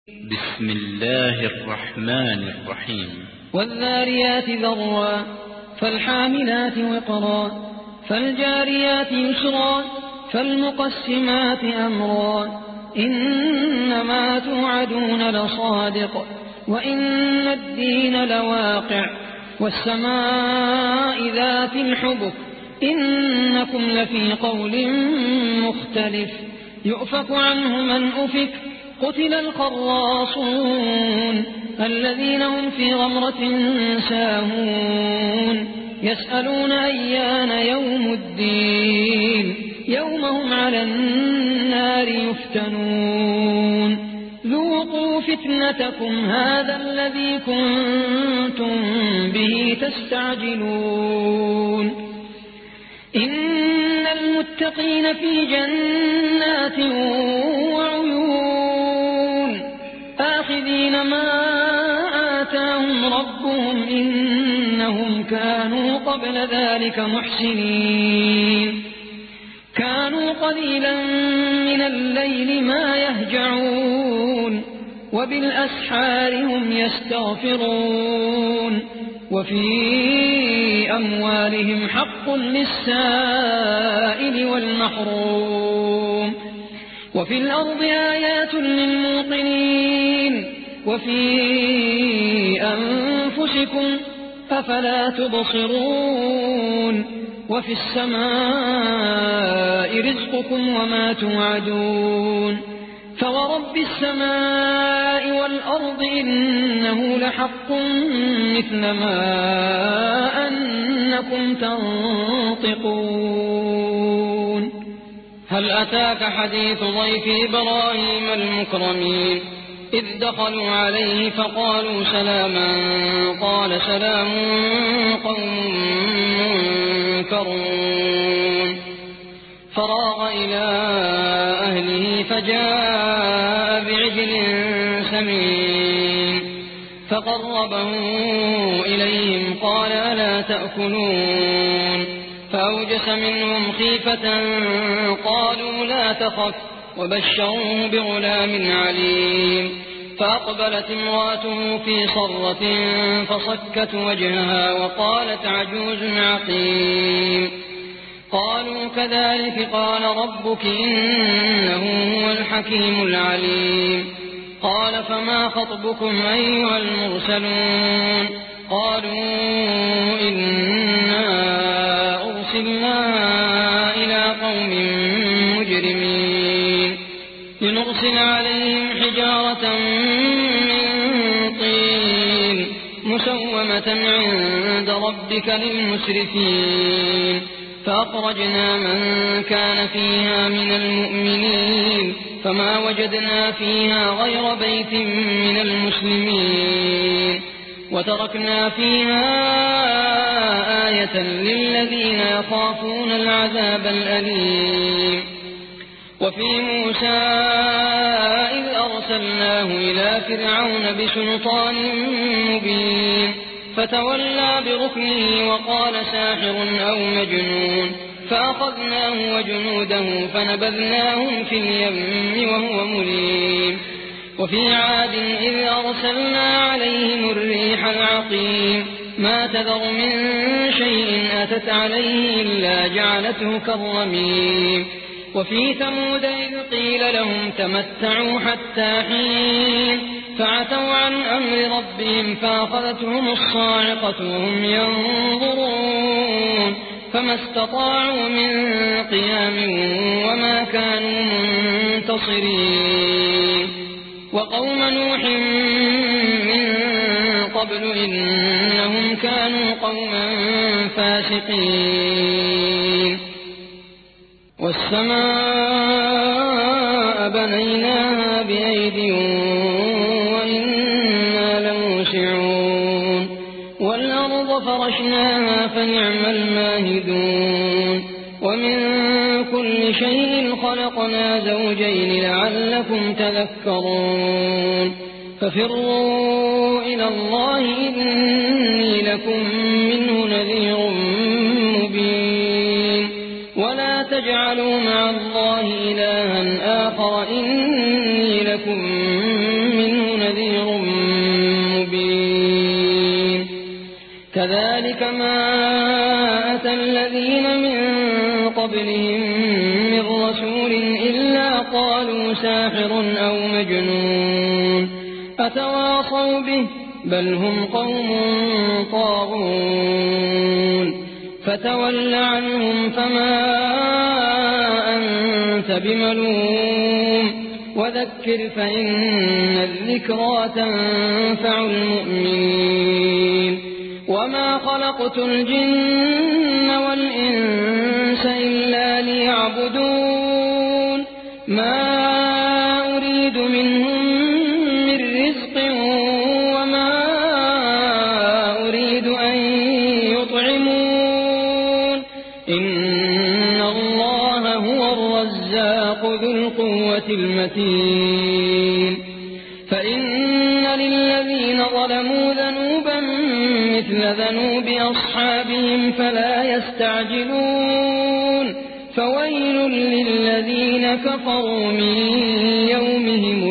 بسم الله الرحمن الرحيم. والذاريات ذروا فالحاملات وقرا فالجاريات يسرا فالمقسمات أمرا إنما توعدون لصادق وإن الدين لواقع والسماء ذات الحبك إنكم لفي قول مختلف يؤفك عنه من أفك قتل الخراصون الذين هم في غمرة ساهون يسألون أيان يوم الدين يوم هم على النار يفتنون ذوقوا فتنتكم هذا الذي كنتم به تستعجلون إن المتقين في جنات وعيون آخذين ما آتاهم ربهم إنهم كانوا قبل ذلك محسنين كانوا قليلا من الليل ما يهجعون وبالأسحار هم يستغفرون وفي أموالهم حق للسائل والمحروم وفي الأرض آيات للموقنين وفي أنفسكم أفلا تبصرون وفي السماء رزقكم وما توعدون فورب السماء والأرض إنه لحق مثل ما أنكم تنطقون هل أتاك حديث ضيف إبراهيم المكرمين إذ دخلوا عليه فقالوا سلاما قال سلام قوم منكرون فراغ إلى أهله فجاء بعجل سمين فقربه إليهم قال ألا تأكلون فأوجس منهم خيفة قالوا لا تخف وبشروه بغلام عليم فأقبلت امرأته في صرة فصكت وجهها وقالت عجوز عقيم قالوا كذلك قال ربك إنه هو الحكيم العليم قال فما خطبكم أيها المرسلون قالوا إنا أرسلنا إلى قوم مجرمين لنرسل عليهم حجارة من طين مسومة عند ربك للمسرفين فأخرجنا من كان فيها من المؤمنين فما وجدنا فيها غير بيت من المسلمين وتركنا فيها آية للذين يخافون العذاب الأليم وفي موسى إذ أرسلناه إلى فرعون بسلطان مبين فتولى بركنه وقال ساحر أو مجنون فأخذناه وجنوده فنبذناهم في اليم وهو مليم وفي عاد إذ أرسلنا عليهم الريح العقيم ما تذر من شيء أتت عليه إلا جعلته كالرميم وفي ثمود إذ قيل لهم تمتعوا حتى حين فعتوا عن أمر ربهم فأخذتهم الصاعقة وهم ينظرون فما استطاعوا من قيام وما كانوا منتصرين وقوم نوح من قبل إنهم كانوا قوما فاسقين والسماء بنيناها بأيد وإنا لموسعون والأرض فرشناها فنعم الماهدون ومن كل شيء خلقنا زوجين لعلكم تذكرون ففروا إلى الله إني لكم منه نذير مبين ولا تجعلوا مع الله إلها آخر إني لكم منه كذلك ما أتى الذين من قبلهم من رسول إلا قالوا ساحر أو مجنون أتواصوا به بل هم قوم طاغون فتول عنهم فما أنت بملوم وذكر فإن الذكرى تنفع المؤمنين وما خلقت الجن والإنس إلا ليعبدون ما أريد منهم من رزق وما أريد أن يطعمون إن الله هو الرزاق ذو القوة المتين فإن للذين ظلموا ذنوبا مثل ذنوب أصحابهم فلا يستعجلون فويل للذين كفروا من يومهم